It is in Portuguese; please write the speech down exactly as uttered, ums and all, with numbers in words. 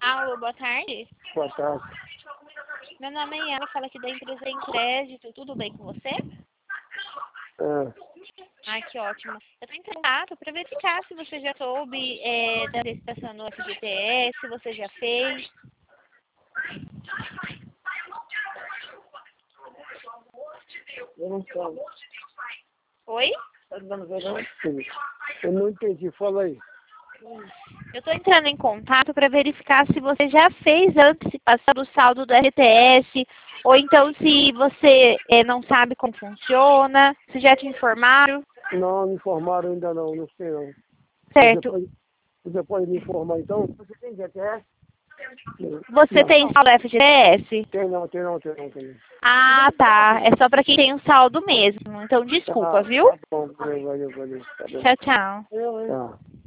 Alô, boa tarde. Boa tarde. Meu nome é Ela, fala aqui da empresa em crédito. Tudo bem com você? É. Ai, que ótimo. Eu estou em contato para verificar se você já soube é, da licitação do F G T S, se você já fez. Eu não sei. Oi? Eu não entendi, fala aí. Eu estou entrando em contato para verificar se você já fez a antecipação do saldo do F G T S, ou então se você é, não sabe como funciona, se já te informaram. Não, me informaram ainda não, não sei não. Certo. Você pode, você pode me informar então? Você tem G T S? Você Não. tem saldo F G T S? Tem não, tem não, tem não, tem não. Ah, tá. É só para quem tem um saldo mesmo. Então, desculpa, Tá, viu? tá bom, valeu, valeu, valeu. Tá bom. Tchau, tchau. Tá.